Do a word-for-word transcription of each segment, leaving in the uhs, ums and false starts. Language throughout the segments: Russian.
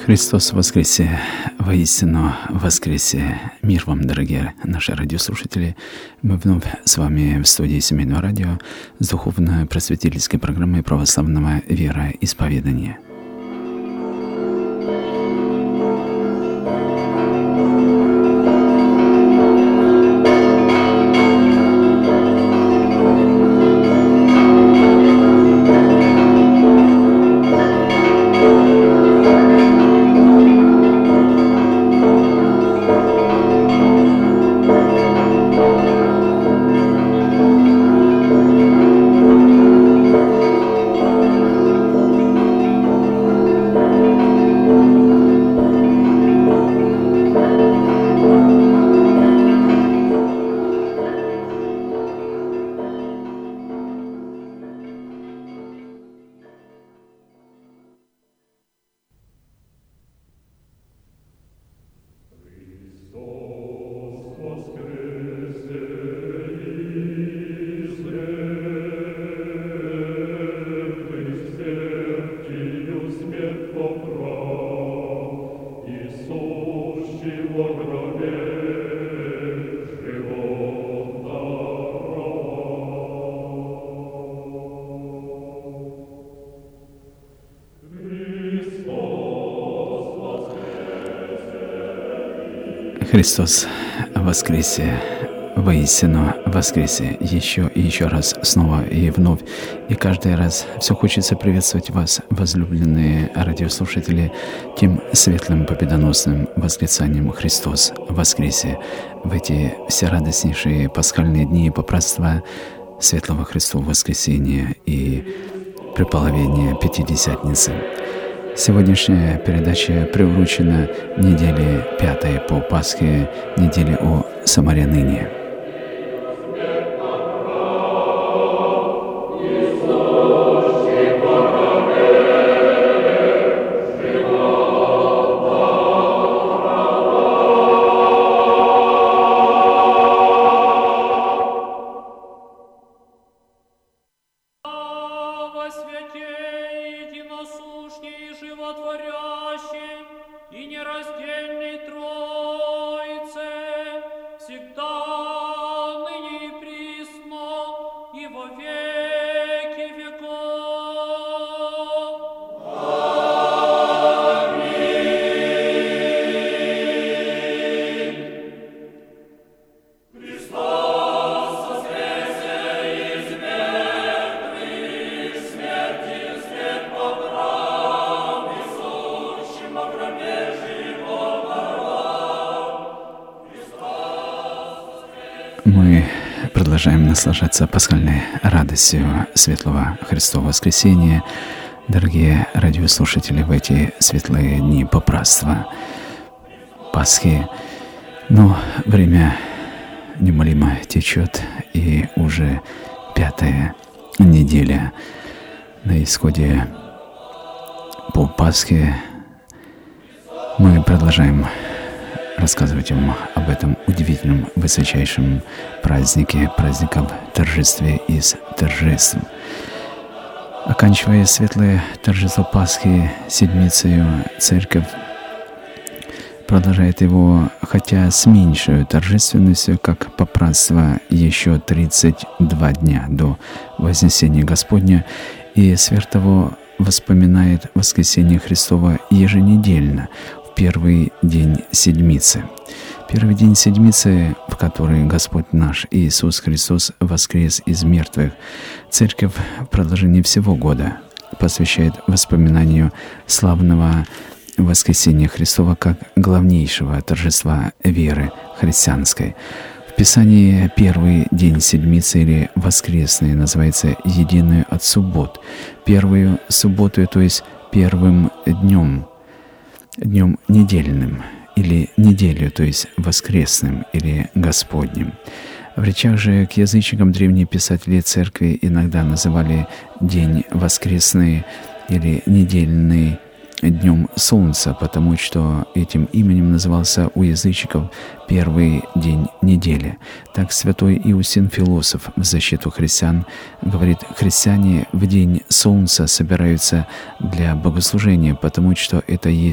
Христос воскресе! Воистину воскресе! Мир вам, дорогие наши радиослушатели! Мы вновь с вами в студии Семейного радио с духовно-просветительской программой православного вероисповедания. Христос воскресе! Воистину воскресе! Еще и еще раз, снова и вновь. И каждый раз все хочется приветствовать вас, возлюбленные радиослушатели, тем светлым победоносным восклицанием «Христос воскресе!» в эти все радостнейшие пасхальные дни попраздства Светлого Христова воскресения и преполовения Пятидесятницы. Сегодняшняя передача приурочена неделе пятой по Пасхе, неделе о Самаре ныне. Мы продолжаем наслаждаться пасхальной радостью Светлого Христова воскресения, дорогие радиослушатели, в эти светлые дни попраздства Пасхи. Но время неумолимо течет, и уже пятая неделя на исходе по Пасхе. Мы продолжаем рассказывать вам об этом удивительном, высочайшем празднике, праздником торжестве из торжеств. Оканчивая светлое торжество Пасхи седмицею, Церковь продолжает его, хотя с меньшей торжественностью, как попраздство, еще тридцать два дня до Вознесения Господня, и сверх того воспоминает воскресение Христово еженедельно, первый день Седмицы. Первый день Седмицы, в который Господь наш Иисус Христос воскрес из мертвых, Церковь в продолжении всего года посвящает воспоминанию славного воскресения Христова как главнейшего торжества веры христианской. В Писании первый день Седмицы или воскресный называется единую от суббот. Первую субботу, то есть первым днем, днем недельным, или неделю, то есть воскресным или Господним. В речах же к язычникам древние писатели церкви иногда называли день воскресный или недельный днем солнца, потому что этим именем назывался у язычников первый день недели. Так святой Иусин Философ в защиту христиан говорит: христиане в день солнца собираются для богослужения, потому что это есть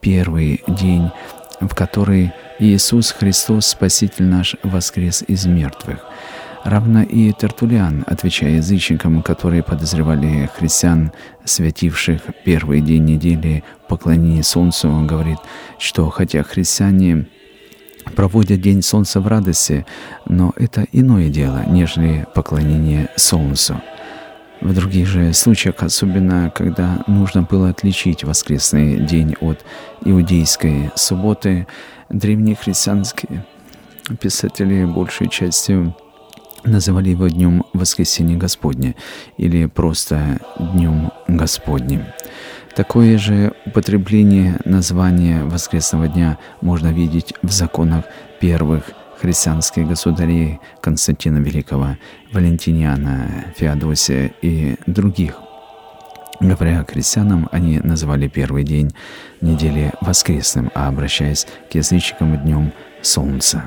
первый день, в который Иисус Христос, Спаситель наш, воскрес из мертвых. Равно и Тертуллиан, отвечая язычникам, которые подозревали христиан, святивших первый день недели в поклонении Солнцу, говорит, что хотя христиане проводят День Солнца в радости, но это иное дело, нежели поклонение Солнцу. В других же случаях, особенно когда нужно было отличить воскресный день от иудейской субботы, древние христианские писатели большей частью называли его Днем Воскресения Господня или просто Днем Господним. Такое же употребление названия воскресного дня можно видеть в законах первых христианских государей Константина Великого, Валентиниана, Феодосия и других. Говоря христианам, они называли первый день недели воскресным, а обращаясь к язычникам — Днем Солнца.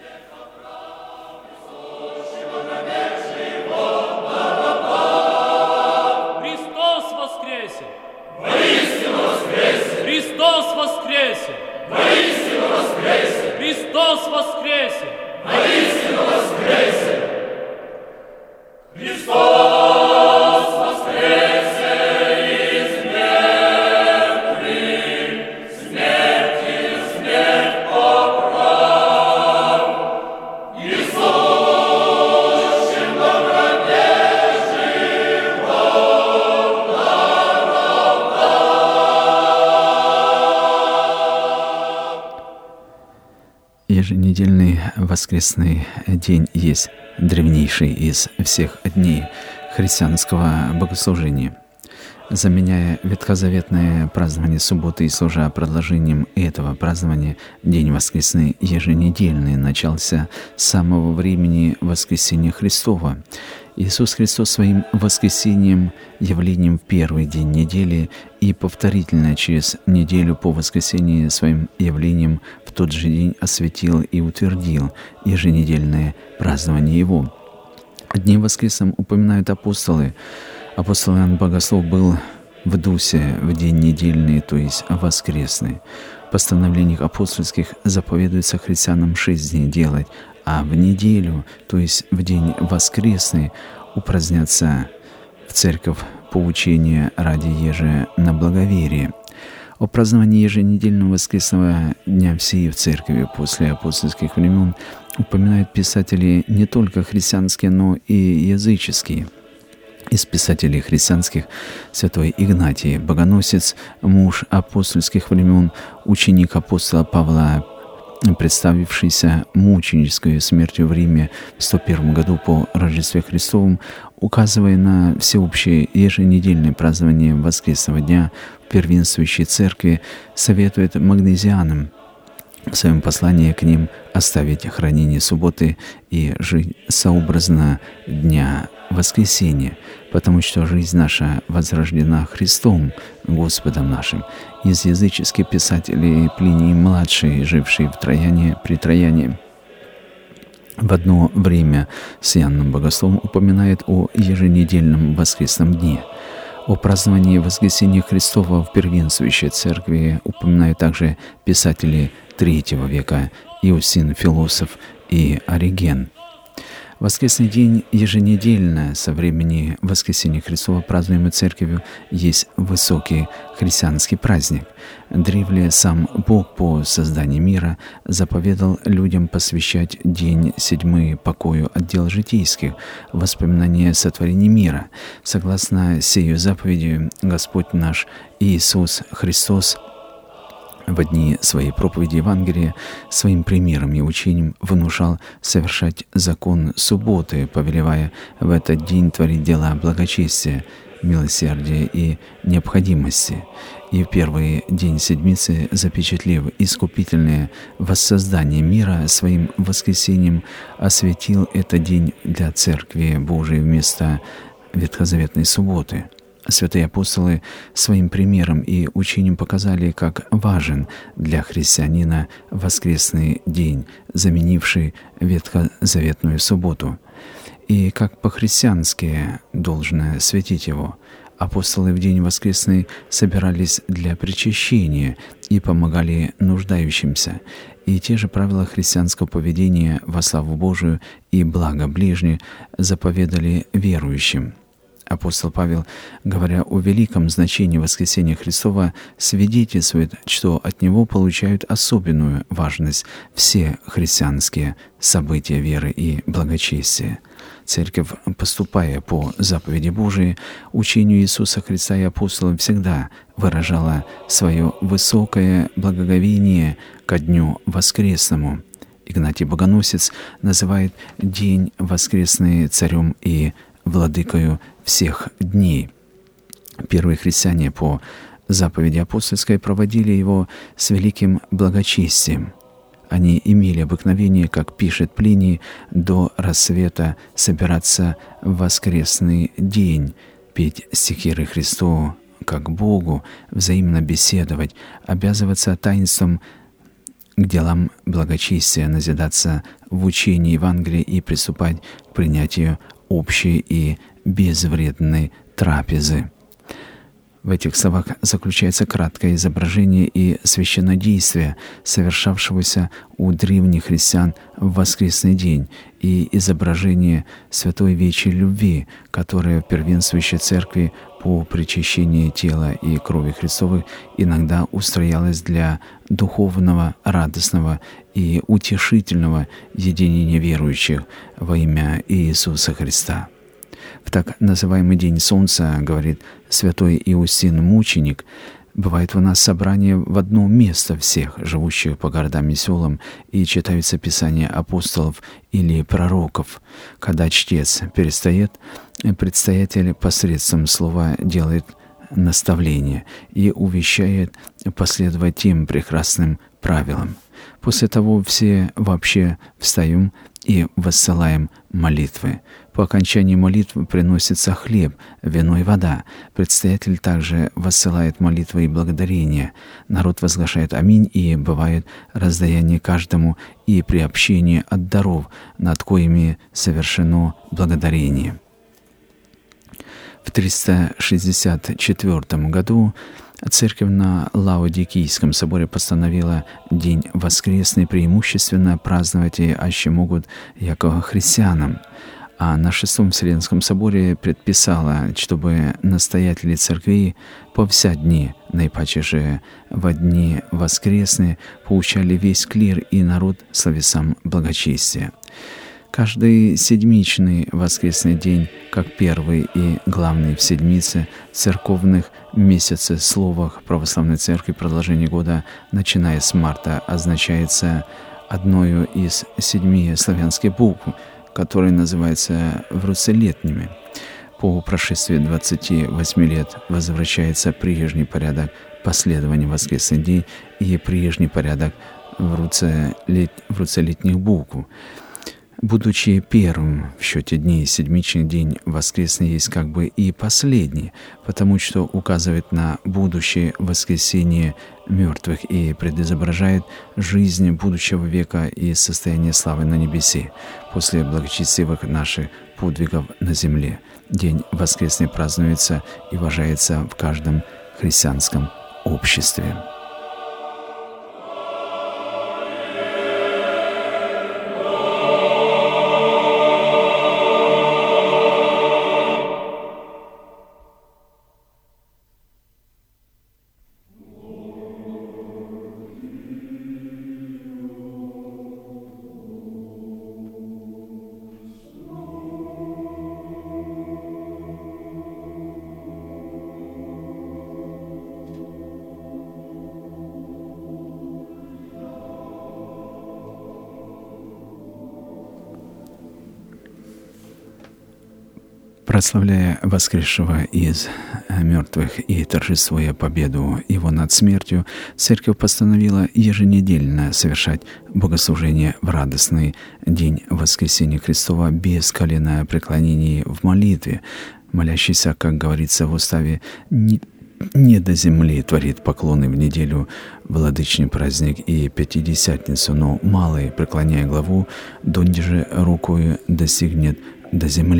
Христос воскресе! Воистину воскресе! Христос воскресе из мертвых, смерти смерть поправ, и сущим во гробе живот Еженедельный воскресный день есть древнейший из всех дней христианского богослужения. Заменяя ветхозаветное празднование субботы и служа продолжением этого празднования, День воскресный еженедельный начался с самого времени воскресения Христова. Иисус Христос своим воскресением, явлением в первый день недели и повторительно через неделю по воскресении своим явлением в тот же день осветил и утвердил еженедельное празднование Его. Днем воскресным упоминают апостолы. Апостол Иоанн Богослов был в Дусе в день недельный, то есть воскресный. В постановлениях апостольских заповедуется христианам шесть дней делать, а в неделю, то есть в день воскресный, упраздняться в церковь поучения ради еже на благоверие. О праздновании еженедельного воскресного дня всей в церкви после апостольских времен упоминают писатели не только христианские, но и языческие. Из писателей христианских святой Игнатий, богоносец, муж апостольских времен, ученик апостола Павла, представившийся мученической смертью в Риме в сто первом году по Рождестве Христовом, указывая на всеобщее еженедельное празднование воскресного дня в первенствующей церкви, советует магнезианам в своем послании к ним оставить хранение субботы и жить сообразно дня воскресения, потому что жизнь наша возрождена Христом, Господом нашим. Из языческих писателей Плиний-младший, живший в Трояне, при Трояне, в одно время с Иоанном Богословом упоминает о еженедельном воскресном дне. О праздновании воскресения Христова в первенствующей церкви упоминают также писатели третьего века Иосин Философ и Ориген. Воскресный день еженедельно со времени воскресения Христова, празднуемый Церковью, есть высокий христианский праздник. Древле сам Бог по созданию мира заповедал людям посвящать день седьмый покою от дел житейских, воспоминания сотворения мира. Согласно сею заповедью, Господь наш Иисус Христос в дни своей проповеди Евангелия своим примером и учением внушал совершать закон субботы, повелевая в этот день творить дела благочестия, милосердия и необходимости. И в первый день седмицы, запечатлев искупительное воссоздание мира своим воскресением, осветил этот день для Церкви Божией вместо ветхозаветной субботы. Святые апостолы своим примером и учением показали, как важен для христианина воскресный день, заменивший ветхозаветную субботу, и как по-христиански должно светить его. Апостолы в день воскресный собирались для причащения и помогали нуждающимся. И те же правила христианского поведения во славу Божию и благо ближних заповедали верующим. Апостол Павел, говоря о великом значении воскресения Христова, свидетельствует, что от него получают особенную важность все христианские события веры и благочестия. Церковь, поступая по заповеди Божией, учению Иисуса Христа и апостолов, всегда выражала свое высокое благоговение ко дню воскресному. Игнатий Богоносец называет день воскресный царем и владыкою всех дней. Первые христиане по заповеди апостольской проводили его с великим благочестием. Они имели обыкновение, как пишет Плиний, до рассвета собираться в воскресный день, петь стихи Христу как Богу, взаимно беседовать, обязываться таинством к делам благочестия, назидаться в учении Евангелия и приступать к принятию общей и безвредной трапезы. В этих словах заключается краткое изображение и священнодействие, совершавшегося у древних христиан в воскресный день, и изображение святой вечи любви, которая в первенствующей церкви по причащении тела и крови Христовых иногда устроялась для духовного, радостного и утешительного единения верующих во имя Иисуса Христа. В так называемый День Солнца, говорит святой Иустин Мученик, бывает у нас собрание в одно место всех, живущих по городам и селам, и читаются писания апостолов или пророков. Когда чтец перестает, предстоятель посредством слова делает наставление и увещает последовать тем прекрасным правилам. После того все вообще встаем и воссылаем молитвы. По окончании молитвы приносится хлеб, вино и вода. Предстоятель также воссылает молитвы и благодарения. Народ возглашает «Аминь», и бывает раздаяние каждому и приобщение от даров, над коими совершено благодарение. В триста шестьдесят четвёртом году Церковь на Лаодикийском соборе постановила День воскресный преимущественно праздновать и аще могут яко христианам, а на Шестом Вселенском соборе предписала, чтобы настоятели церквей по вся дни, наипаче же во дни воскресные, поучали весь клир и народ словесам благочестия. Каждый седмичный воскресный день, как первый и главный в седмице церковных месяцев словах православной церкви продолжение года, начиная с марта, означается одною из седьми славянских букв, которые называются вруцелетними. По прошествии двадцати восьми лет возвращается прежний порядок последования воскресный день и прежний порядок вруцелет... вруцелетних букв. Будучи первым в счете дней, седмичный день воскресный есть как бы и последний, потому что указывает на будущее воскресение мертвых и предизображает жизнь будущего века и состояние славы на небесе после благочестивых наших подвигов на земле. День воскресный празднуется и уважается в каждом христианском обществе. Прославляя воскресшего из мертвых и торжествуя победу его над смертью, Церковь постановила еженедельно совершать богослужение в радостный день воскресения Христова без коленопреклонений в молитве. Молящийся, как говорится в уставе, не, не до земли творит поклоны в неделю, владычный праздник и Пятидесятницу, но малый, преклоняя главу, донде же рукою достигнет до земли.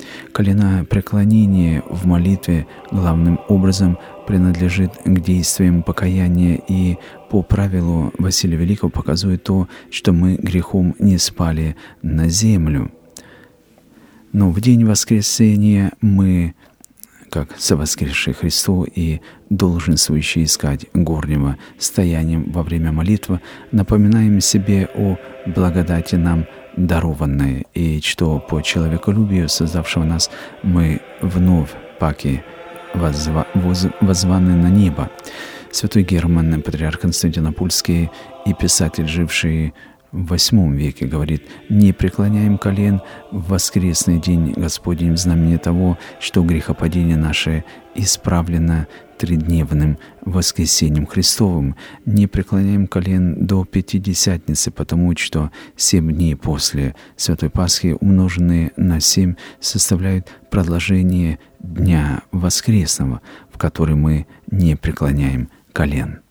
Коленопреклонение в молитве главным образом принадлежит к действиям покаяния и по правилу Василия Великого показывает то, что мы грехом не спали на землю. Но в день воскресения мы, как совоскресший Христу и долженствующий искать горнего стоянием во время молитвы, напоминаем себе о благодати нам дарованной, и что по человеколюбию создавшего нас мы вновь паки воззва, воз, воззваны на небо. Святой Герман, патриарх Константинопольский и писатель, живший в восьмом веке, говорит: «Не преклоняем колен в воскресный день Господень в знамени того, что грехопадение наше исправлено тридневным воскресением Христовым. Не преклоняем колен до Пятидесятницы, потому что семь дней после Святой Пасхи, умноженные на семь, составляют продолжение Дня Воскресного, в который мы не преклоняем колен».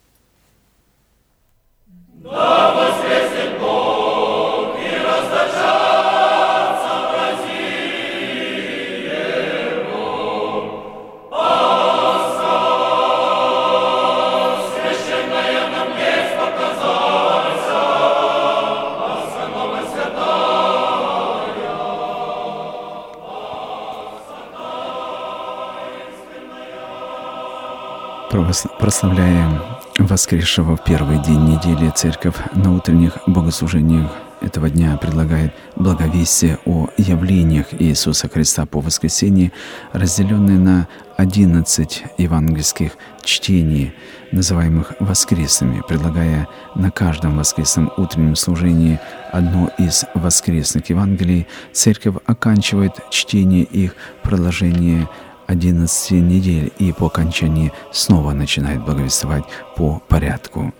Да воскреснет Бог и расточатся бразди Его. Пасха священная нам есть показалась, Пасха новая святая. Пасха прославляем воскресшего в первый день недели. Церковь на утренних богослужениях этого дня предлагает благовестие о явлениях Иисуса Христа по воскресенье, разделенные на одиннадцать евангельских чтений, называемых воскресными, предлагая на каждом воскресном утреннем служении одно из воскресных Евангелий. Церковь оканчивает чтение их продолжение одиннадцати недель и по окончании снова начинает благовествовать по порядку.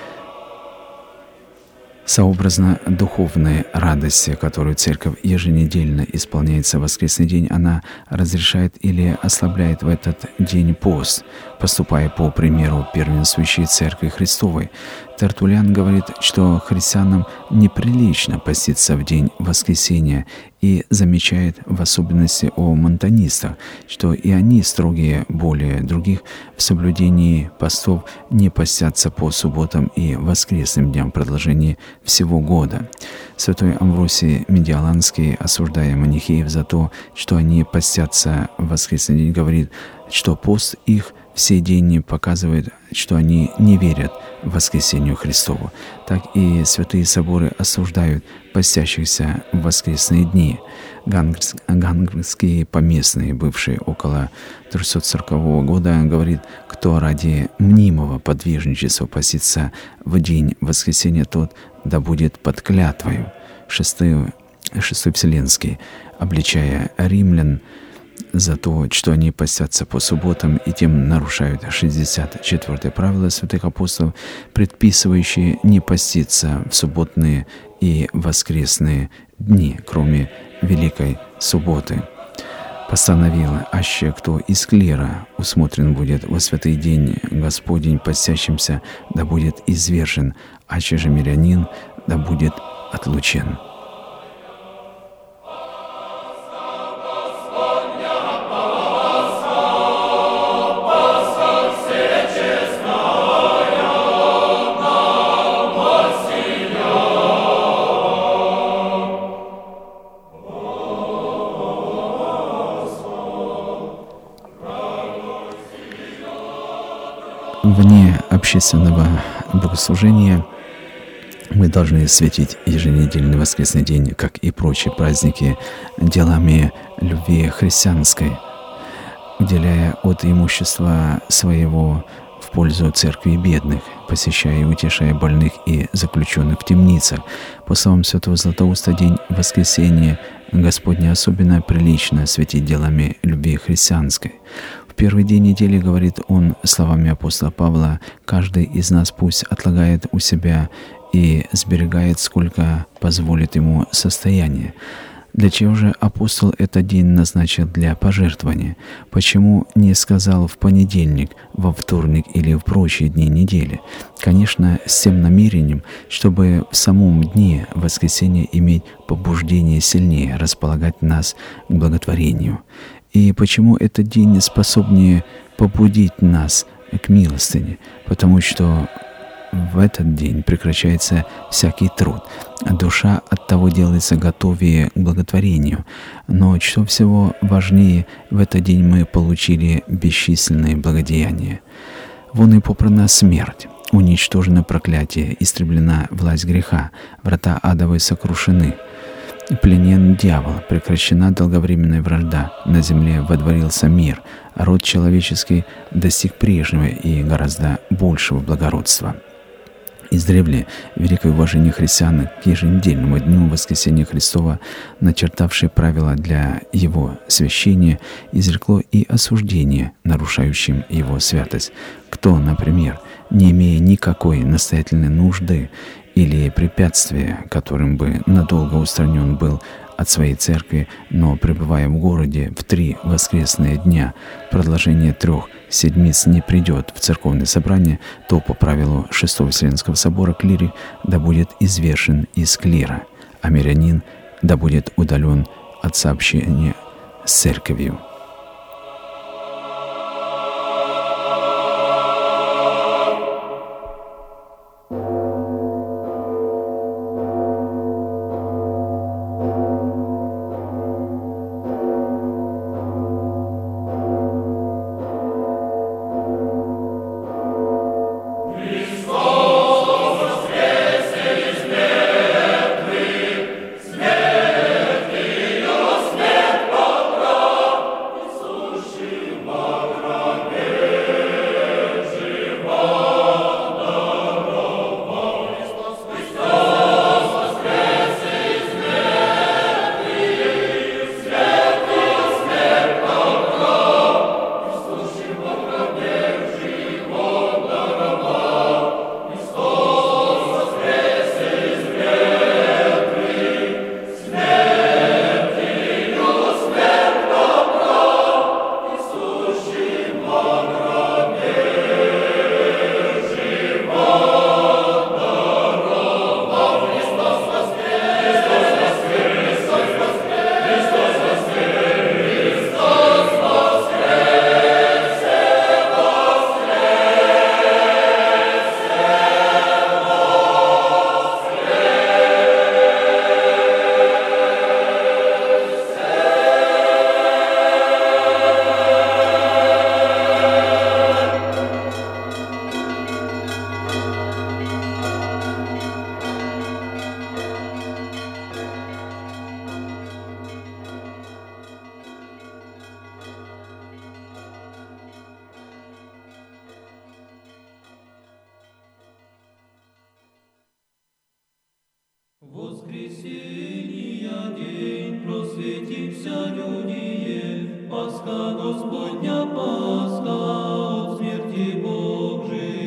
Сообразно духовной радости, которую Церковь еженедельно исполняется в воскресный день, она разрешает или ослабляет в этот день пост, поступая по примеру первенствующей Церкви Христовой. Тертуллиан говорит, что христианам неприлично поститься в день воскресения, и замечает в особенности о монтанистах, что и они, строгие более других, в соблюдении постов не постятся по субботам и воскресным дням в продолжении всего года. Святой Амвросий Медиаланский, осуждая манихеев за то, что они постятся в воскресный день, говорит, что пост их в сей день показывает, что они не верят в воскресению Христову. Так и святые соборы осуждают постящихся в воскресные дни. Гангрские поместные, бывшие около трехсот сорокового года, говорит, кто ради мнимого подвижничества постится в день воскресения, тот да будет под клятвою. Шестой, Шестой Вселенский, обличая римлян за то, что они постятся по субботам и тем нарушают шестьдесят четвёртое правило святых апостолов, предписывающее не поститься в субботные и воскресные дни, кроме Великой Субботы. Постановил, аще кто из клира усмотрен будет во святый день Господень постящимся, да будет извержен, аще же мирянин, да будет отлучен. Вне общественного богослужения мы должны светить еженедельный воскресный день, как и прочие праздники, делами любви христианской, уделяя от имущества своего в пользу церкви бедных, посещая и утешая больных и заключенных в темницах. По словам святого Златоуста, день воскресения Господня особенно прилично светить делами любви христианской. В первый день недели, говорит он словами апостола Павла, каждый из нас пусть отлагает у себя и сберегает, сколько позволит ему состояние. Для чего же апостол этот день назначил для пожертвования? Почему не сказал в понедельник, во вторник или в прочие дни недели? Конечно, с тем намерением, чтобы в самом дне воскресенья иметь побуждение сильнее располагать нас к благотворению. И почему этот день способнее побудить нас к милостыне? Потому что в этот день прекращается всякий труд. Душа от того делается готовее к благотворению. Но что всего важнее, в этот день мы получили бесчисленные благодеяния. Вон и попрана смерть, уничтожено проклятие, истреблена власть греха, врата адовые сокрушены. Пленен дьявол, прекращена долговременная вражда, на земле водворился мир, а род человеческий достиг прежнего и гораздо большего благородства. Издревле великое уважение христиан к еженедельному дню воскресения Христова, начертавшее правила для его священия, изрекло и осуждение, нарушающим его святость. Кто, например, не имея никакой настоятельной нужды или препятствия, которым бы надолго устранен был от своей церкви, но пребывая в городе в три воскресные дня, продолжение трех седмиц не придет в церковное собрание, то по правилу Шестого Вселенского собора клирик да будет извержен из клира, а мирянин да будет удален от сообщения с церковью. Воскресения день, просветимся, люди, Пасха Господня, Пасха, от смерти Бог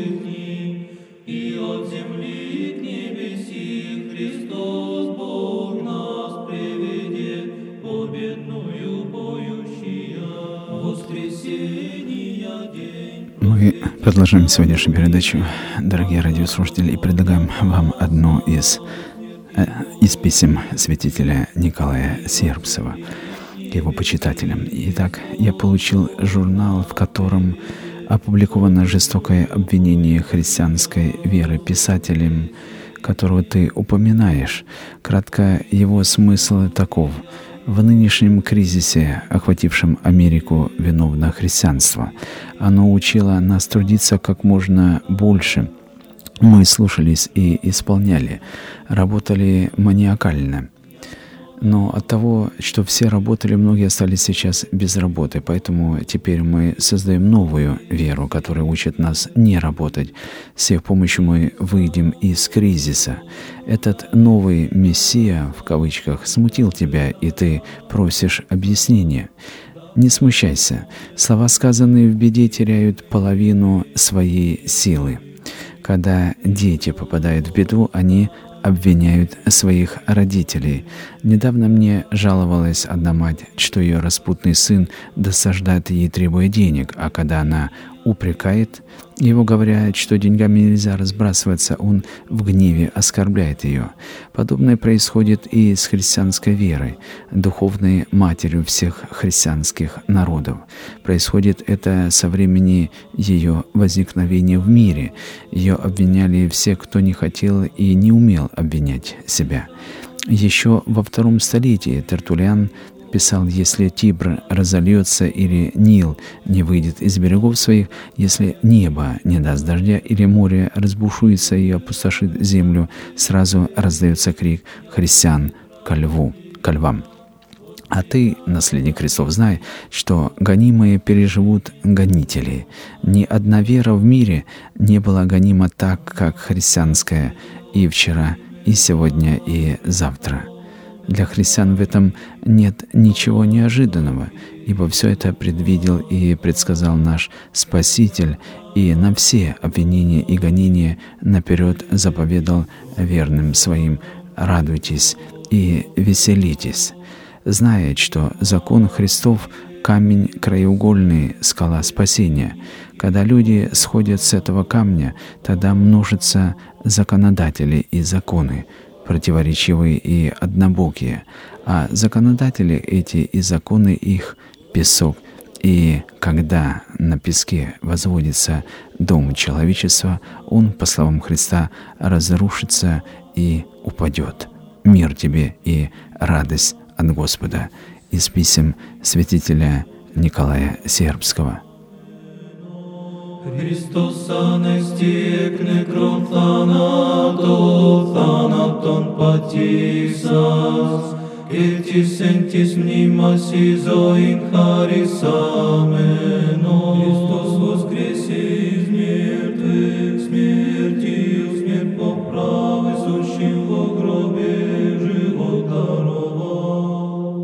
жизни, и от земли к небеси Христос Бог нас приведет, победную поющия. Воскресения день. Мы продолжаем сегодняшнюю передачу, дорогие радиослушатели, и предлагаем вам одно из из писем святителя Николая Сербцева к его почитателям. Итак, я получил журнал, в котором опубликовано жестокое обвинение христианской веры писателем, которого ты упоминаешь. Кратко, его смысл таков. В нынешнем кризисе, охватившем Америку, виновно христианство. Оно учило нас трудиться как можно больше. Мы слушались и исполняли, работали маниакально. Но от того, что все работали, многие остались сейчас без работы. Поэтому теперь мы создаем новую веру, которая учит нас не работать. С их помощью мы выйдем из кризиса. Этот новый мессия, в кавычках, смутил тебя, и ты просишь объяснения. Не смущайся. Слова, сказанные в беде, теряют половину своей силы. Когда дети попадают в беду, они обвиняют своих родителей. Недавно мне жаловалась одна мать, что ее распутный сын досаждает ей, требуя денег, а когда она упрекает его, говоря, что деньгами нельзя разбрасываться, он в гневе оскорбляет ее. Подобное происходит и с христианской верой, духовной матерью всех христианских народов. Происходит это со времени ее возникновения в мире. Ее обвиняли все, кто не хотел и не умел обвинять себя. Еще во втором столетии Тертуллиан писал: если Тибр разольется или Нил не выйдет из берегов своих, если небо не даст дождя или море разбушуется и опустошит землю, сразу раздается крик христиан ко льву, ко львам. А ты, наследник Христов, знай, что гонимые переживут гонителей. Ни одна вера в мире не была гонима так, как христианская, и вчера, и сегодня, и завтра. Для христиан в этом нет ничего неожиданного, ибо все это предвидел и предсказал наш Спаситель, и на все обвинения и гонения наперед заповедал верным своим: радуйтесь и веселитесь, зная, что закон Христов — камень краеугольный, скала спасения. Когда люди сходят с этого камня, тогда множатся законодатели и законы, противоречивые и однобокие, а законодатели эти и законы их — песок. И когда на песке возводится дом человечества, он, по словам Христа, разрушится и упадет. Мир тебе и радость от Господа. Из писем святителя Николая Сербского. Χριστός ανέστη εκ νεκρών θάνατο, θάνατον πατήσας, και της εν της μνήμας η ζωήν χαρισάμενο. Χριστός воскресе из мертвых, смертью смерть поправы, сущим во гробе живот даровал.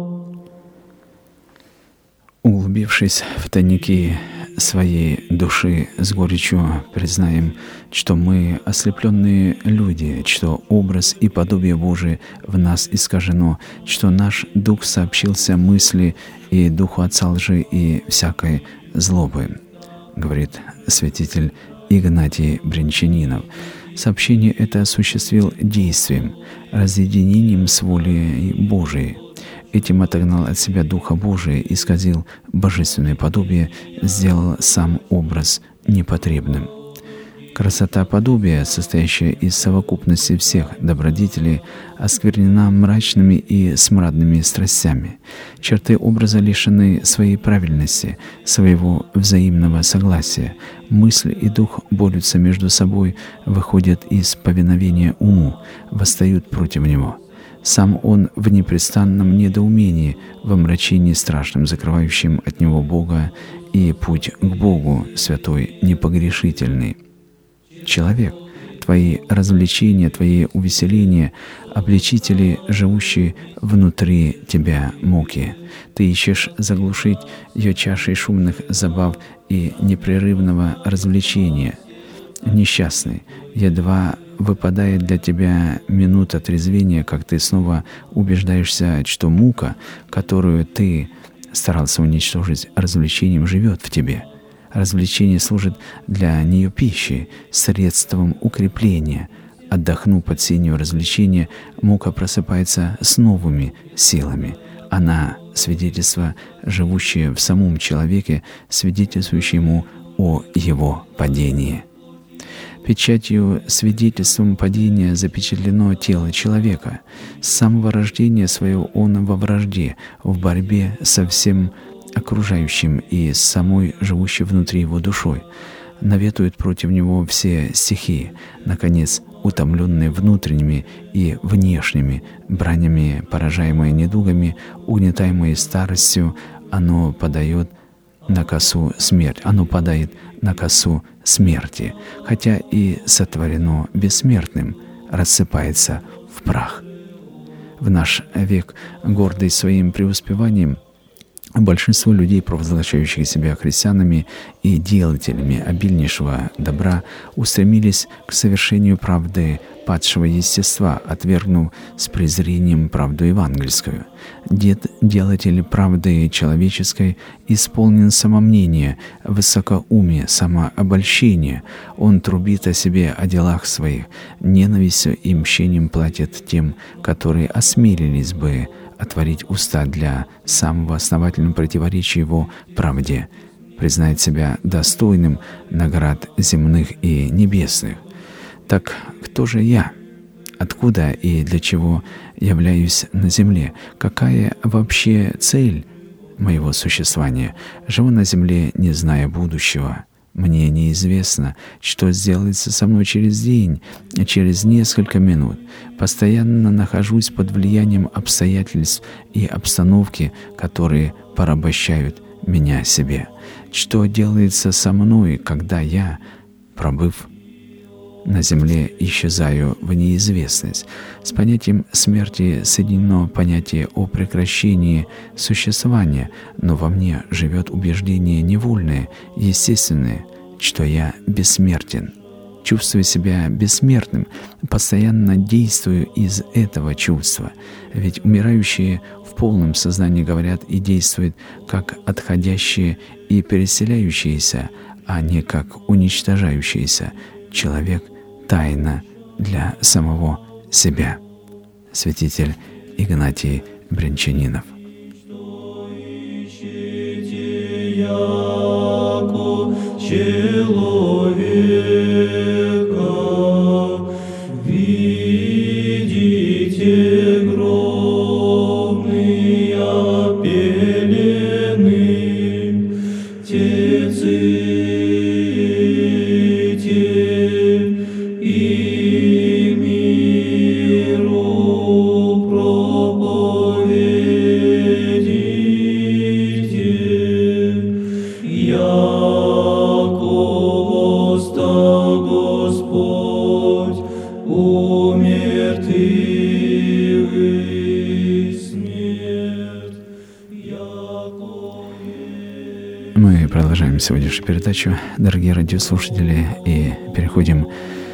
Углубившись в тайники своей души, с горечью признаем, что мы ослепленные люди, что образ и подобие Божие в нас искажено, что наш дух сообщился мысли и духу отца лжи и всякой злобы, говорит святитель Игнатий Брянчанинов. Сообщение это осуществил действием, разъединением с волей Божией. Этим отогнал от себя Духа Божия, исказил божественное подобие, сделал сам образ непотребным. Красота подобия, состоящая из совокупности всех добродетелей, осквернена мрачными и смрадными страстями. Черты образа лишены своей правильности, своего взаимного согласия. Мысль и дух борются между собой, выходят из повиновения уму, восстают против него. Сам он в непрестанном недоумении, в омрачении страшном, закрывающем от него Бога и путь к Богу, святой, непогрешительный. Человек, твои развлечения, твои увеселения, обличители, живущие внутри тебя муки. Ты ищешь заглушить ее чашей шумных забав и непрерывного развлечения. Несчастный, едва выпадает для тебя минута трезвения, как ты снова убеждаешься, что мука, которую ты старался уничтожить развлечением, живет в тебе. Развлечение служит для нее пищей, средством укрепления. Отдохнув под сенью развлечения, мука просыпается с новыми силами. Она — свидетельство, живущее в самом человеке, свидетельствующее ему о его падении. Печатью, свидетельством падения запечатлено тело человека. С самого рождения своего он во вражде, в борьбе со всем окружающим и с самой живущей внутри его душой. Наветуют против него все стихии. Наконец, утомленные внутренними и внешними бранями, поражаемые недугами, угнетаемые старостью, оно подает на косу смерть, оно падает на косу смерти, хотя и сотворено бессмертным, рассыпается в прах. В наш век, гордый своим преуспеванием, большинство людей, провозглашающих себя христианами и делателями обильнейшего добра, устремились к совершению правды падшего естества, отвергнув с презрением правду евангельскую. Дед, делатель правды человеческой, исполнен самомнения, высокоумия, самообольщения. Он трубит о себе, о делах своих, ненавистью и мщением платит тем, которые осмелились бы отворить уста для самого основательного противоречия его правде, признает себя достойным наград земных и небесных. Так кто же я? Откуда и для чего являюсь на земле? Какая вообще цель моего существования? Живу на земле, не зная будущего. Мне неизвестно, что сделается со мной через день, через несколько минут. Постоянно нахожусь под влиянием обстоятельств и обстановки, которые порабощают меня себе. Что делается со мной, когда я, пробыв на земле, исчезаю в неизвестность? С понятием смерти соединено понятие о прекращении существования, но во мне живет убеждение невольное, естественное, что я бессмертен. Чувствуя себя бессмертным, постоянно действую из этого чувства. Ведь умирающие в полном сознании говорят и действуют как отходящие и переселяющиеся, а не как уничтожающиеся. Человек — тайна для самого себя. Святитель Игнатий Брянчанинов. Человека видите гробные пелены, те ците и миру проповедите. Я Господь умертвил смерть. Мы продолжаем сегодняшнюю передачу, дорогие радиослушатели, и переходим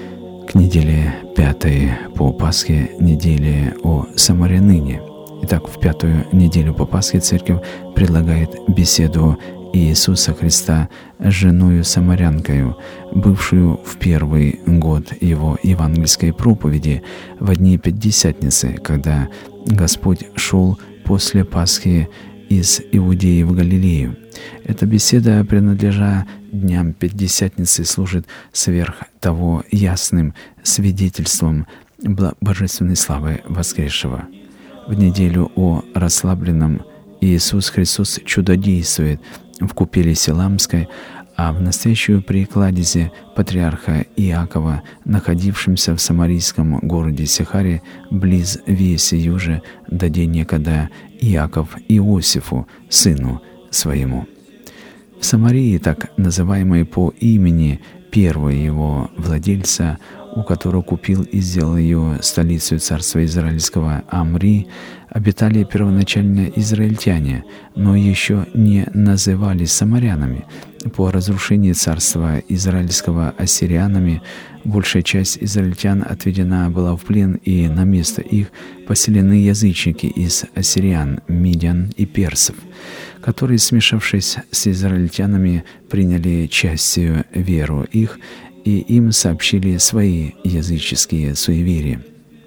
к неделе пятой по Пасхе, неделе о самарянине. Итак, в пятую неделю по Пасхе Церковь предлагает беседу Иисуса Христа с женою самарянкою, бывшую в первый год Его евангельской проповеди в дни Пятидесятницы, когда Господь шел после Пасхи из Иудеи в Галилею. Эта беседа, принадлежа дням Пятидесятницы, служит сверх того ясным свидетельством божественной славы воскресшего. В неделю о расслабленном Иисус Христос чудодействует в купели Силамской, а в настоящую при кладезе патриарха Иакова, находившемся в самарийском городе Сихаре, близ Веси Юже, даде некогда Иаков Иосифу, сыну своему. В Самарии, так называемой по имени первого его владельца, у которого купил и сделал ее столицей царства израильского Амри, обитали первоначально израильтяне, но еще не назывались самарянами. По разрушении царства израильского ассирианами большая часть израильтян отведена была в плен, и на место их поселены язычники из ассириан, мидян и персов, которые, смешавшись с израильтянами, приняли частью веру их, и им сообщили свои языческие суеверия,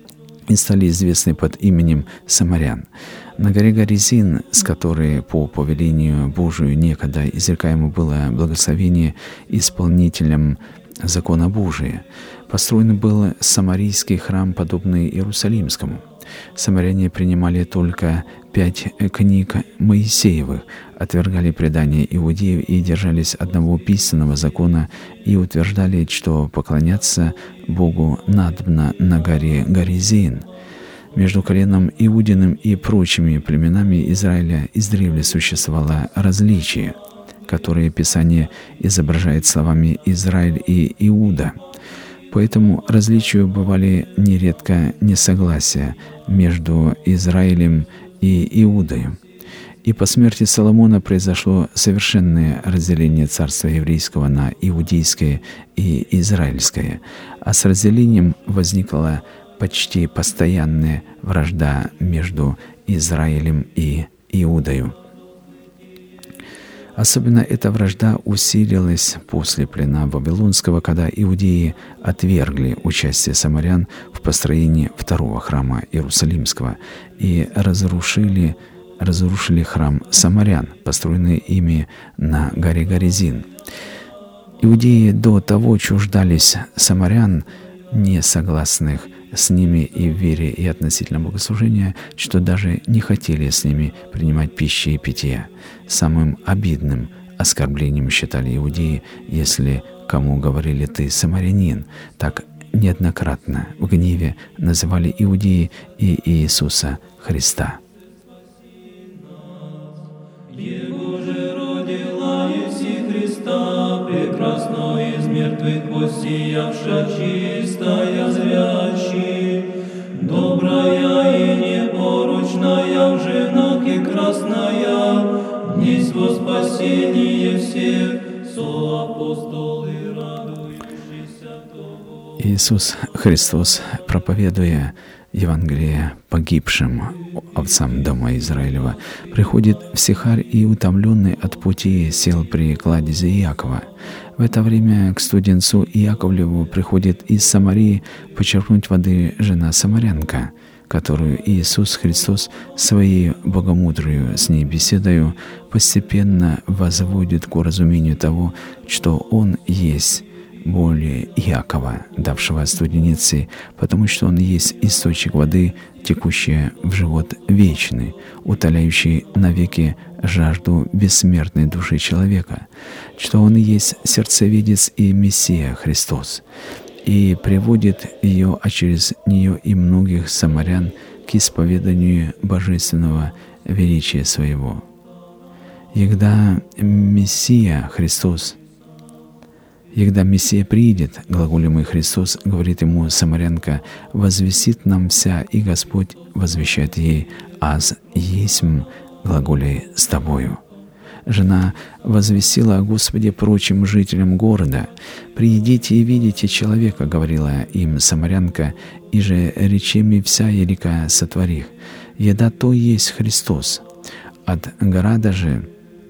и стали известны под именем самарян. На горе Горизин, с которой по повелению Божию некогда изрекаемо было благословение исполнителям закона Божия, построен был самарийский храм, подобный Иерусалимскому. Самаряне принимали только пять книг Моисеевых, отвергали предания иудеев и держались одного писанного закона, и утверждали, что поклоняться Богу надобно на горе Горизин. Между коленом Иудиным и прочими племенами Израиля издревле существовало различие, которое Писание изображает словами «Израиль» и «Иуда». По этому различию бывали нередко несогласия между Израилем и Иудою. И по смерти Соломона произошло совершенное разделение царства еврейского на иудейское и израильское, а с разделением возникла почти постоянная вражда между Израилем и Иудою. Особенно эта вражда усилилась после плена Вавилонского, когда иудеи отвергли участие самарян в построении второго храма Иерусалимского и разрушили, разрушили храм самарян, построенный ими на горе Горизим. Иудеи до того чуждались самарян, не согласных с ними и в вере, и относительно богослужения, что даже не хотели с ними принимать пищи и питья. Самым обидным оскорблением считали иудеи, если кому говорили «ты самарянин». Так неоднократно в гневе называли иудеи и Иисуса Христа. Его же родила Еси Христа, прекрасно из мертвых воссиявша, чистая зрячи, добрая и непорочная в женах и красная, днесь во спасение всех, соапостолы радующиеся того. Иисус Христос, проповедуя Евангелие погибшим овцам дома Израилева, приходит в Сихарь и, утомленный от пути, сел при кладезе Иакова. В это время к студенцу Иаковлеву приходит из Самарии почерпнуть воды жена самарянка, которую Иисус Христос своей богомудрою с ней беседою постепенно возводит к уразумению того, что Он есть более Иакова, давшего студеницы, потому что Он есть источник воды, текущая в живот вечный, утоляющий навеки жажду бессмертной души человека, что Он есть сердцевидец и Мессия Христос, и приводит ее, а через нее и многих самарян к исповеданию божественного величия своего. Егда Мессия Христос Егда Мессия приидет, глаголемый Христос, говорит ему самарянка, возвестит нам вся, и Господь возвещает ей, аз есмь глаголей с тобою. Жена возвестила о Господе прочим жителям города. «Приидите и видите человека», — говорила им самарянка, «и же речами вся елика сотворих. Еда то есть Христос. От града же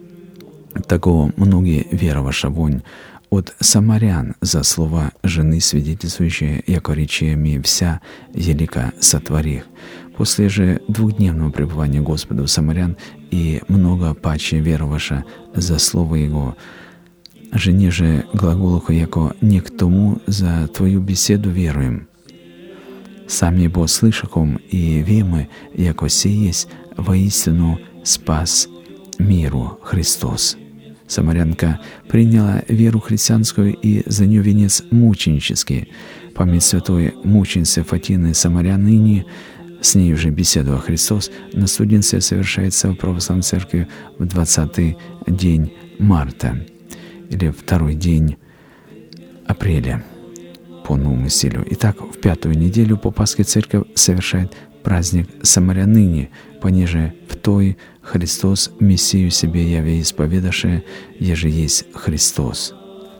такого многие вероваша вонь, от самарян за слова жены, свидетельствующие, яко речами вся елика сотворих. После же двухдневного пребывания Господа у самарян и много паче вероваша за слово Его, жене же глаголуха, яко не к тому за Твою беседу веруем. Сами бо слышахом и вемы, яко се есть воистину спас миру Христос». Самарянка приняла веру христианскую и за нее венец мученический. Память святой мученицы Фатины Самаряныни, с ней уже беседовал Христос, на студенце совершается в Православной Церкви в двадцатый день марта или второй день апреля по новому стилю. Итак, в пятую неделю по Пасхе Церковь совершает праздник Самаряныни, понеже в той Христос Мессию себе яве исповедаше, еже есть Христос.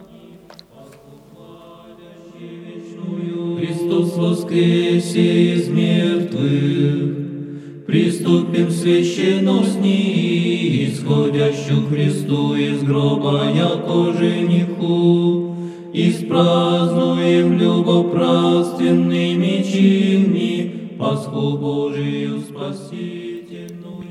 Христос воскресе из мертвых, приступим священно с ней, исходящую Христу из гроба, яко жениху, испразднуем любопрастенными чинми Пасху Божию спасительную.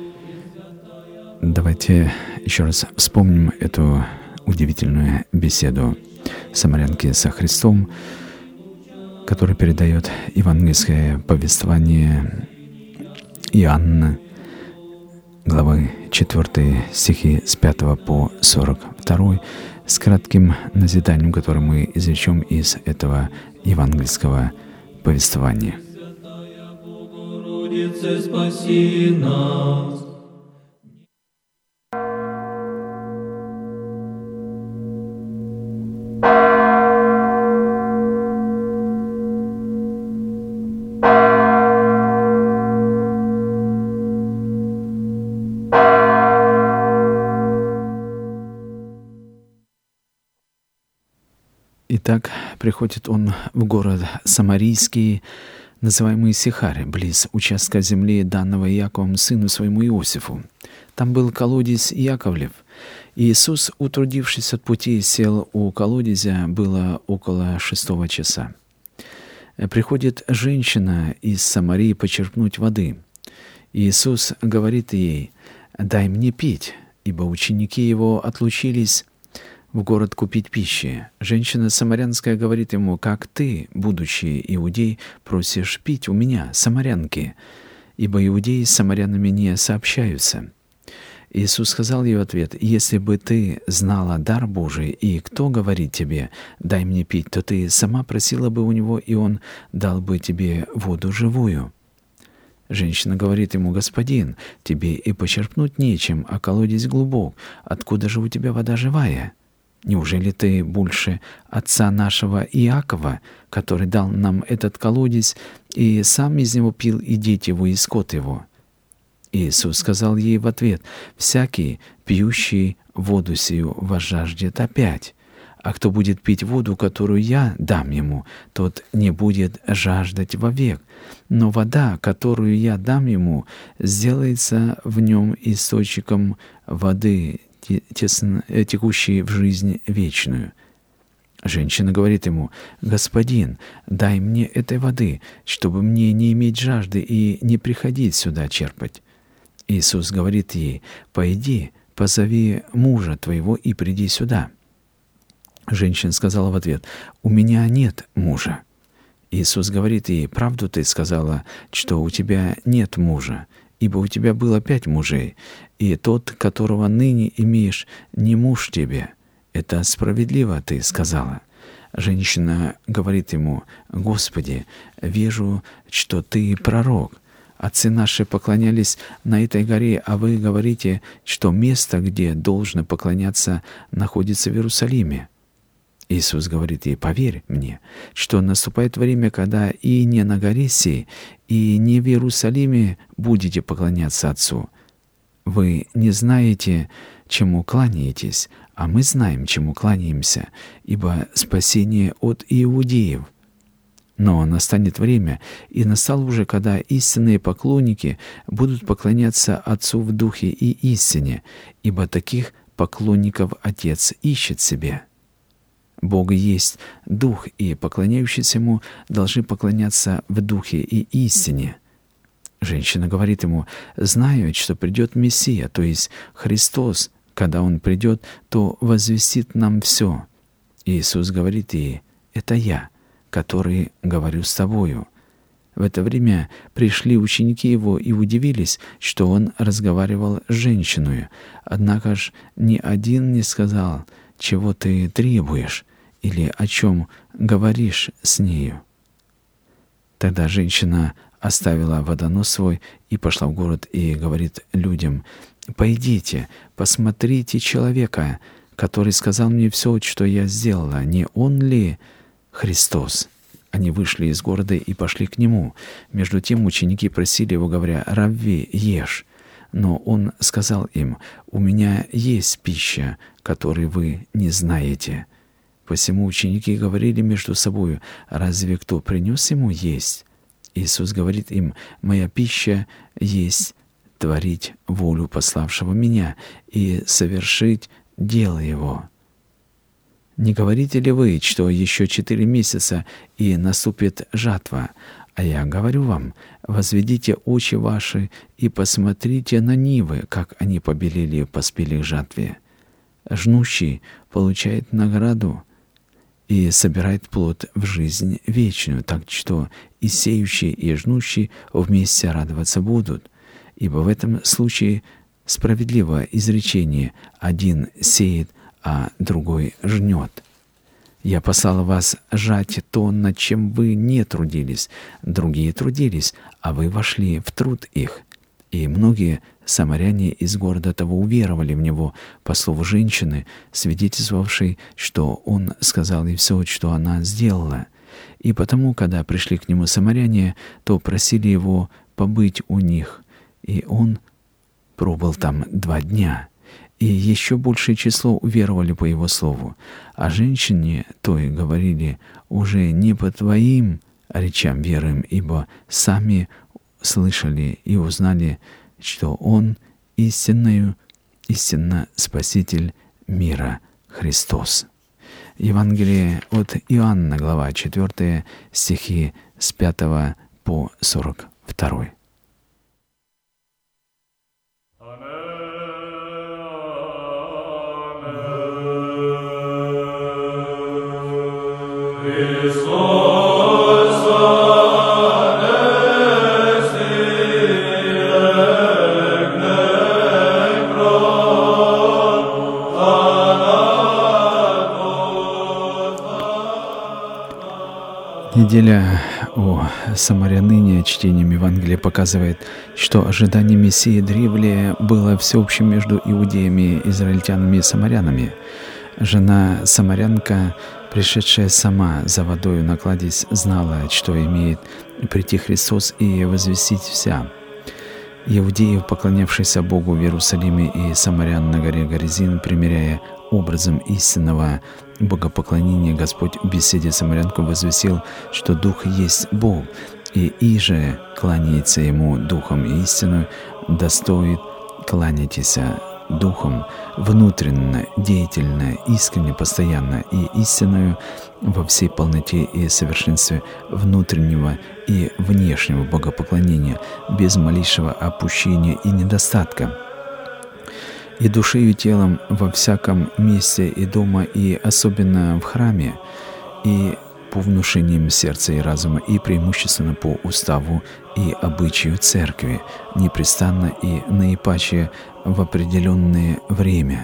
Давайте еще раз вспомним эту удивительную беседу самарянки со Христом, который передает евангельское повествование Иоанна, главы четвёртой, стихи с пятого по сорок два, с кратким назиданием, которое мы извлечем из этого евангельского повествования. Богородице, спаси нас. you Итак, приходит он в город Самарийский, называемый Сихар, близ участка земли, данного Иаковом сыну своему Иосифу. Там был колодец Яковлев. И Иисус, утрудившись от пути, сел у колодезя, было около шестого часа. Приходит женщина из Самарии почерпнуть воды. Иисус говорит ей: «Дай мне пить», ибо ученики его отлучились в город купить пищи. Женщина самарянская говорит ему: «Как ты, будучи иудей, просишь пить у меня, самарянки? Ибо иудеи с самарянами не сообщаются». Иисус сказал ей в ответ: «Если бы ты знала дар Божий, и кто говорит тебе: дай мне пить, то ты сама просила бы у него, и он дал бы тебе воду живую». Женщина говорит ему: «Господин, тебе и почерпнуть нечем, а колодец глубок. Откуда же у тебя вода живая? Неужели ты больше отца нашего Иакова, который дал нам этот колодец, и сам из него пил, и дети его, и скот его?» Иисус сказал ей в ответ: «Всякий, пьющий воду сию, возжаждет опять. А кто будет пить воду, которую я дам ему, тот не будет жаждать вовек. Но вода, которую я дам ему, сделается в нем источником воды, тесно, текущей в жизнь вечную». Женщина говорит ему: «Господин, дай мне этой воды, чтобы мне не иметь жажды и не приходить сюда черпать». Иисус говорит ей: «Пойди, позови мужа твоего и приди сюда». Женщина сказала в ответ: «У меня нет мужа». Иисус говорит ей: «Правду ты сказала, что у тебя нет мужа, ибо у тебя было пять мужей, и тот, которого ныне имеешь, не муж тебе. Это справедливо ты сказала». Женщина говорит ему: «Господи, вижу, что ты пророк. Отцы наши поклонялись на этой горе, а вы говорите, что место, где должно поклоняться, находится в Иерусалиме». Иисус говорит ей: «Поверь мне, что наступает время, когда и не на горе сей, и не в Иерусалиме будете поклоняться Отцу. Вы не знаете, чему кланяетесь, а мы знаем, чему кланяемся, ибо спасение от иудеев. Но настанет время, и настало уже, когда истинные поклонники будут поклоняться Отцу в Духе и истине, ибо таких поклонников Отец ищет себе. Бог есть Дух, и поклоняющиеся Ему должны поклоняться в Духе и истине». Женщина говорит ему: «Знаю, что придет Мессия, то есть Христос. Когда Он придет, то возвестит нам все». Иисус говорит ей: «Это Я, который говорю с тобою». В это время пришли ученики Его и удивились, что Он разговаривал с женщиной. Однако ж ни один не сказал: «Чего ты требуешь?» или «О чем говоришь с нею?». Тогда женщина оставила водонос свой и пошла в город и говорит людям: «Пойдите, посмотрите человека, который сказал мне все, что я сделала. Не он ли Христос?» Они вышли из города и пошли к нему. Между тем ученики просили его, говоря: «Равви, ешь». Но он сказал им: «У меня есть пища, которой вы не знаете». Посему ученики говорили между собою: «Разве кто принес ему есть?» Иисус говорит им: «Моя пища есть творить волю пославшего меня и совершить дело его. Не говорите ли вы, что еще четыре месяца и наступит жатва? А я говорю вам: возведите очи ваши и посмотрите на нивы, как они побелели и поспели к жатве. Жнущий получает награду и собирает плод в жизнь вечную, так что и сеющий, и жнущий вместе радоваться будут. Ибо в этом случае справедливо изречение: один сеет, а другой жнет. Я послал вас жать то, над чем вы не трудились. Другие трудились, а вы вошли в труд их». И многие самаряне из города того уверовали в него по слову женщины, свидетельствовавшей, что он сказал ей все, что она сделала. И потому, когда пришли к нему самаряне, то просили его побыть у них, и он пробыл там два дня. и еще большее число уверовали по его слову. А женщине той говорили: уже не по твоим речам веруем, ибо сами слышали и узнали, что Он истинною, истинно Спаситель мира Христос. Евангелие от Иоанна, глава четвёртая, стихи с пятого по сорок второй. Неделя о самарянине чтением Евангелия показывает, что ожидание Мессии древле было всеобщим между иудеями, израильтянами и самарянами. Жена самарянка, пришедшая сама за водою накладись, знала, что имеет прийти Христос и возвестить вся. Иудеев, поклонявшихся Богу в Иерусалиме, и самарян на горе Горизин, примеряя образом истинного богопоклонения, Господь в беседе с самарянкой возвестил, что Дух есть Бог, и иже кланяется Ему Духом и истину, достоит кланяйтесь Духом, внутренно, деятельно, искренне, постоянно и истинную во всей полноте и совершенстве внутреннего и внешнего богопоклонения, без малейшего опущения и недостатка. И душею и телом во всяком месте и дома, и особенно в храме, и по внушениям сердца и разума, и преимущественно по уставу и обычаю церкви, непрестанно и наипаче в определенное время,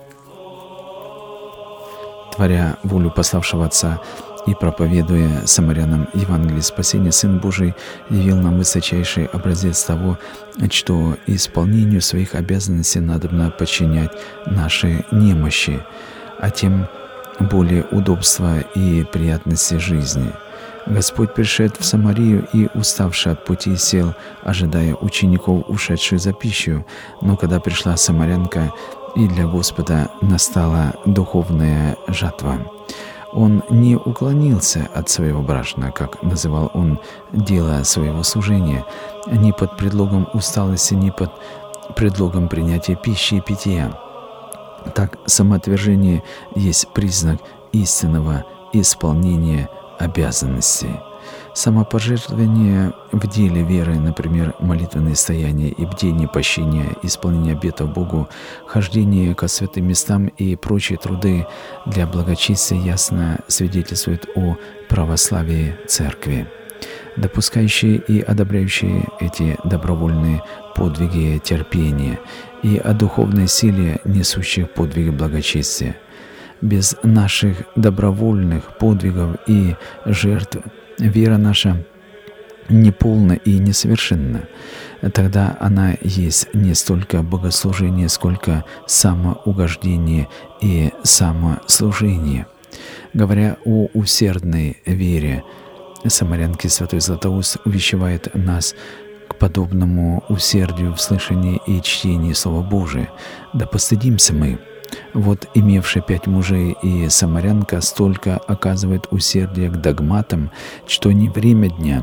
творя волю пославшего Отца и проповедуя самарянам Евангелие спасения, Сын Божий явил нам высочайший образец того, что исполнению своих обязанностей надобно подчинять наши немощи, а тем более удобства и приятности жизни. Господь, пришед в Самарию и уставший от пути, сел, ожидая учеников, ушедших за пищу. Но когда пришла самарянка, и для Господа настала духовная жатва, Он не уклонился от своего брашна, как называл он дело своего служения, ни под предлогом усталости, ни под предлогом принятия пищи и питья. Так самоотвержение есть признак истинного исполнения обязанностей. Самопожертвование в деле веры, например, молитвенные стояния и бдение, пощения, исполнение обетов Богу, хождение ко святым местам и прочие труды для благочестия ясно свидетельствуют о православии Церкви. Допускающие и одобряющие эти добровольные подвиги терпения и о духовной силе, несущих подвиги благочестия. Без наших добровольных подвигов и жертв вера наша неполна и несовершенна. Тогда она есть не столько богослужение, сколько самоугождение и самослужение. Говоря о усердной вере, самарянки святой Златоуст увещевает нас к подобному усердию в слышании и чтении Слова Божия. Да постыдимся мы. Вот имевшая пять мужей и самарянка столько оказывает усердия к догматам, что ни время дня,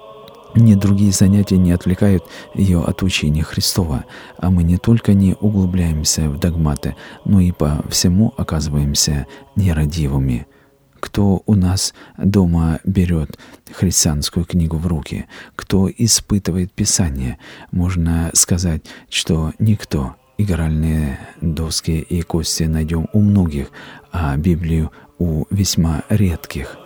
ни другие занятия не отвлекают ее от учения Христова, а мы не только не углубляемся в догматы, но и по всему оказываемся нерадивыми. Кто у нас дома берет христианскую книгу в руки, кто испытывает Писание, можно сказать, что никто. Игральные доски и кости найдем у многих, а Библию у весьма редких.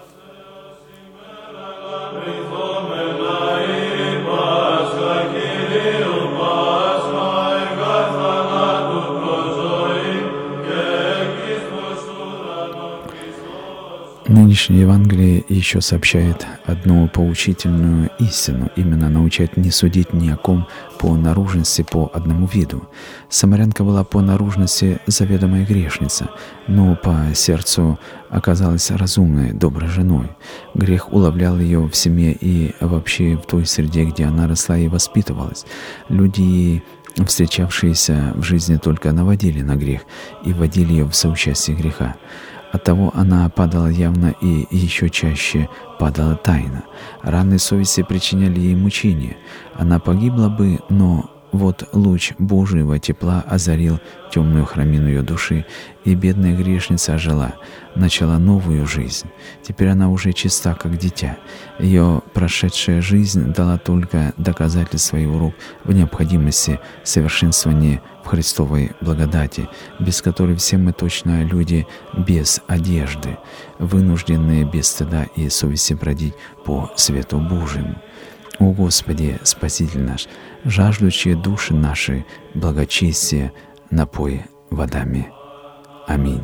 Нынешнее Евангелие еще сообщает одну поучительную истину, именно научает не судить ни о ком по наружности, по одному виду. Самарянка была по наружности заведомая грешница, но по сердцу оказалась разумной, доброй женой. Грех уловлял ее в семье и вообще в той среде, где она росла и воспитывалась. Люди встречавшиеся в жизни только наводили на грех и вводили ее в соучастие греха. Оттого она падала явно и еще чаще падала тайно. Раны совести причиняли ей мучения. Она погибла бы, но вот луч Божьего тепла озарил темную храмину ее души, и бедная грешница ожила, начала новую жизнь. Теперь она уже чиста, как дитя. Ее прошедшая жизнь дала только доказательство и урок в необходимости совершенствования в Христовой благодати, без которой все мы точно люди без одежды, вынужденные без стыда и совести бродить по свету Божьему. О Господи, Спаситель наш, жаждущие души наши благочестия, напой водами. Аминь.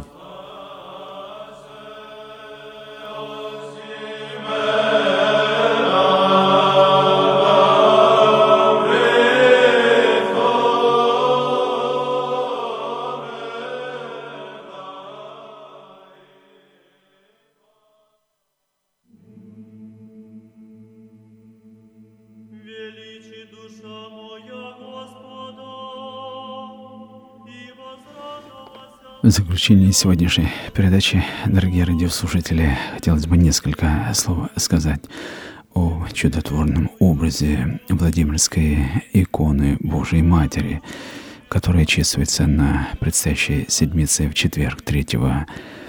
В заключение сегодняшней передачи, дорогие радиослушатели, хотелось бы несколько слов сказать о чудотворном образе Владимирской иконы Божией Матери, которая чествуется на предстоящей седмице в четверг, третьего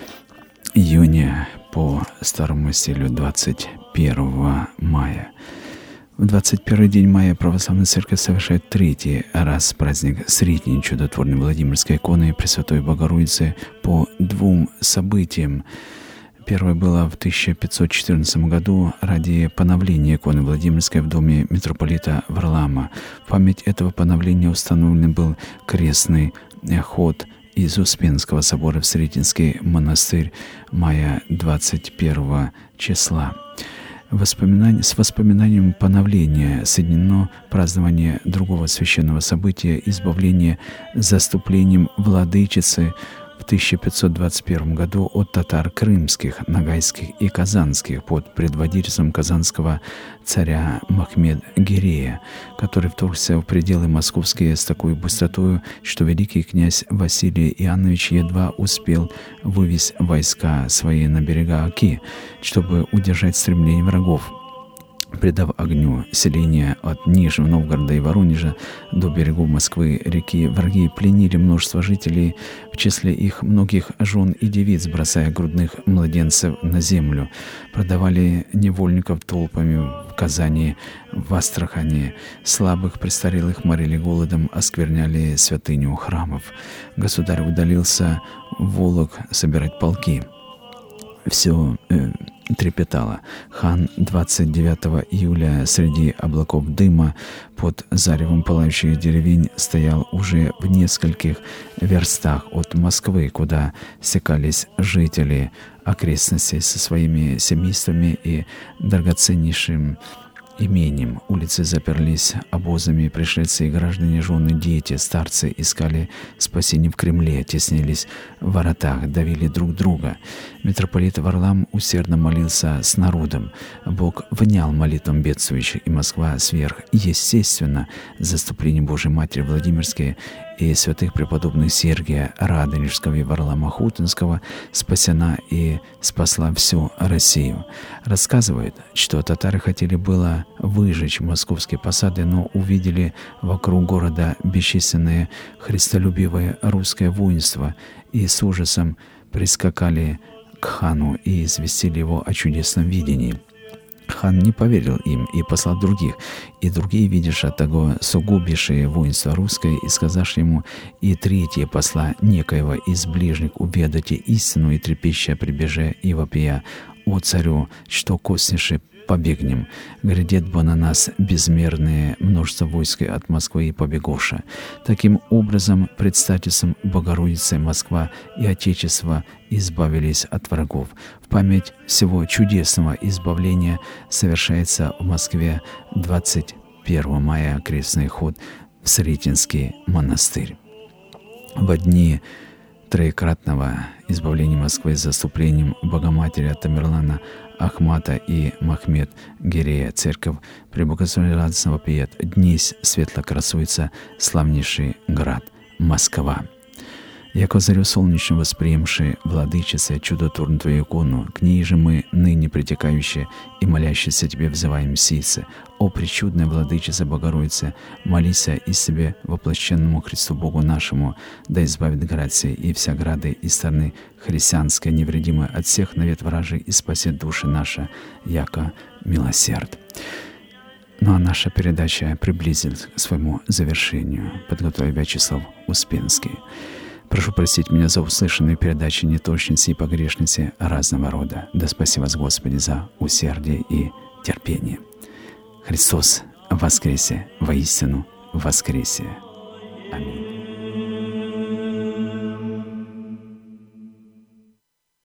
июня по старому стилю двадцать первого мая. В двадцать первый день мая Православная Церковь совершает третий раз праздник Сретения чудотворной Владимирской иконы Пресвятой Богородицы по двум событиям. Первое было в тысяча пятьсот четырнадцатом году ради поновления иконы Владимирской в доме митрополита Варлаама. В память этого поновления установлен был крестный ход из Успенского собора в Сретенский монастырь мая двадцать первого числа. Воспоминание, с воспоминанием поновления соединено празднование другого священного события — избавления заступлением владычицы в тысяча пятьсот двадцать первом году от татар крымских, ногайских и казанских под предводительством казанского царя Махмед-Гирея, который вторгся в пределы московские с такой быстротой, что великий князь Василий Иоаннович едва успел вывести войска свои на берега Оки, чтобы удержать стремление врагов. Придав огню селения от Нижнего Новгорода и Воронежа до берегов Москвы реки, враги пленили множество жителей, в числе их многих жен и девиц, бросая грудных младенцев на землю, продавали невольников толпами в Казани, в Астрахани, слабых престарелых морили голодом, оскверняли святыню храмов. Государь удалился в Волок собирать полки. Все э, трепетало. Хан двадцать девятого июля среди облаков дыма под заревом пылающих деревень стоял уже в нескольких верстах от Москвы, куда стекались жители окрестностей со своими семействами и драгоценнейшим имением. Улицы заперлись обозами, пришельцы и граждане, жены, дети, старцы искали спасения в Кремле, теснились в воротах, давили друг друга. Митрополит Варлаам усердно молился с народом. Бог внял молитвам бедствующих, и Москва сверх естественно заступление Божией Матери Владимирской и святых преподобных Сергия Радонежского и Варлаама Хутинского спасена и спасла всю Россию. Рассказывают, что татары хотели было выжечь московские посады, но увидели вокруг города бесчисленное христолюбивое русское воинство и с ужасом прискакали к хану и известили его о чудесном видении. Хан не поверил им и послал других, и другие, видевши того сугубейшее воинство русское, и сказавши ему, и третье посла некоего из ближних уведайте истину, и трепеща прибеже и вопия: «О царю, что коснеши побегнем, глядит бы на нас безмерное множество войск от Москвы и побегоша». Таким образом, предстательством Богородицы Москва и Отечество избавились от врагов. В память всего чудесного избавления совершается в Москве двадцать первого мая крестный ход в Сретенский монастырь. Во дни троекратного избавления Москвы с заступлением Богоматери от Тамерлана Ахмата и Махмед Гирея церковь преблагословили радостно вопиет. Днесь светло красуется славнейший град Москва. Яко зарю солнечную восприемши, владычице, чудотворную Твою икону, к ней же мы, ныне притекающие и молящиеся Тебе, взываем сице. О, пречудная владычица Богородица, молися и себе воплощенному Христу Богу нашему, да избавит град и вся грады и страны христианской невредимой от всех навет вражей и спасет души наши, яко милосерд. Ну а наша передача приблизилась к своему завершению. Подготовил Вячеслав Успенский. Прошу простить меня за услышанные передачи неточности и погрешности разного рода. Да спаси вас, Господи, за усердие и терпение. Христос воскресе, воистину воскресе. Аминь.